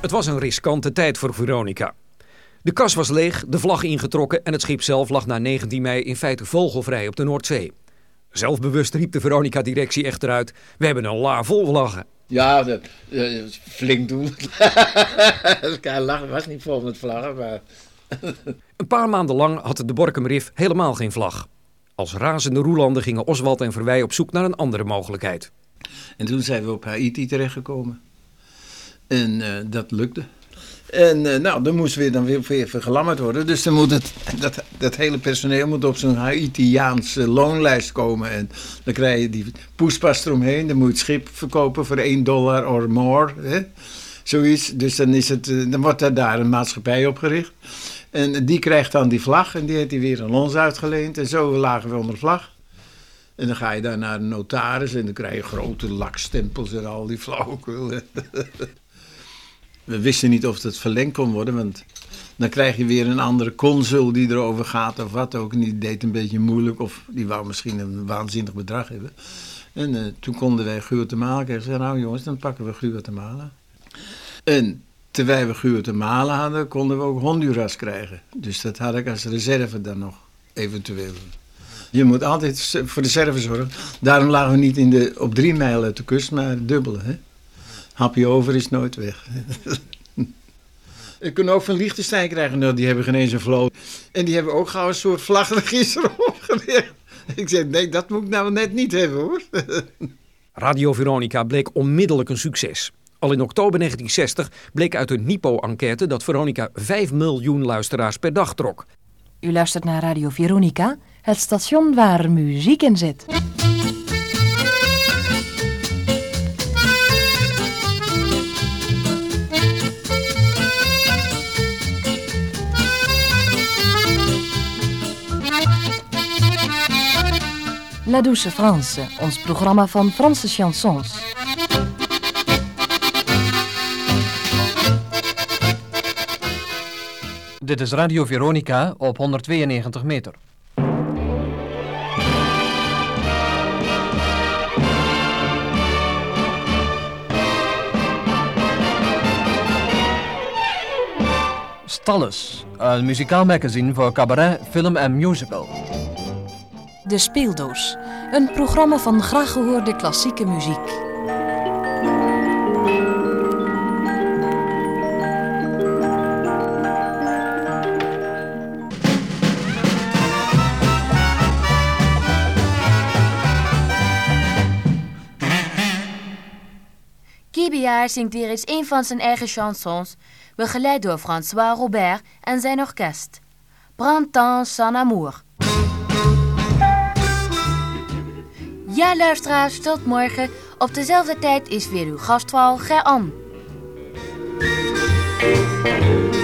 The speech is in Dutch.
Het was een riskante tijd voor Veronica. De kas was leeg, de vlag ingetrokken en het schip zelf lag na 19 mei in feite vogelvrij op de Noordzee. Zelfbewust riep de Veronica-directie echter uit: we hebben een la vol vlaggen. Ja, dat flink doen. Het was niet vol met vlaggen, maar... Een paar maanden lang had de Borkumrif helemaal geen vlag. Als razende roelanden gingen Oswald en Verwij op zoek naar een andere mogelijkheid. En toen zijn we op Haiti terechtgekomen. En dat lukte. En dan moesten we dan weer vergelammerd worden. Dus dan moet dat hele personeel moet op zo'n Haitiaanse loonlijst komen. En dan krijg je die poespas eromheen. Dan moet je het schip verkopen voor $1 or more. Hè? Zoiets. Dus dan wordt daar een maatschappij opgericht. En die krijgt dan die vlag. En die heeft hij weer aan ons uitgeleend. En zo lagen we onder vlag. En dan ga je daar naar de notaris. En dan krijg je grote lakstempels en al die flauwekul. We wisten niet of het verlengd kon worden, want dan krijg je weer een andere consul die erover gaat of wat ook. En die deed een beetje moeilijk of die wou misschien een waanzinnig bedrag hebben. En toen konden wij Guatemala krijgen. Zei, nou jongens, dan pakken we Guatemala. En terwijl we Guatemala hadden, konden we ook Honduras krijgen. Dus dat had ik als reserve dan nog, eventueel. Je moet altijd voor de reserve zorgen. Daarom lagen we niet op 3 mijl uit de kust, maar dubbele, hè. Hapje over is nooit weg. We kunnen ook van Liechtenstein krijgen. Nou, die hebben geen eens een vloot. En die hebben ook gauw een soort vlagregister opgericht. Ik zei, nee, dat moet ik nou net niet hebben, hoor. Radio Veronica bleek onmiddellijk een succes. Al in oktober 1960 bleek uit een NIPO-enquête dat Veronica 5 miljoen luisteraars per dag trok. U luistert naar Radio Veronica, het station waar muziek in zit. La Douce France, ons programma van Franse chansons. Dit is Radio Veronica op 192 meter. Stalles, een muzikaal magazine voor cabaret, film en musical. De Speeldoos, een programma van graag gehoorde klassieke muziek. Kibiaar zingt hier eens een van zijn eigen chansons, begeleid door François Robert en zijn orkest. Printemps sans amour. Ja, luisteraars, tot morgen. Op dezelfde tijd is weer uw gastvrouw Ger-An.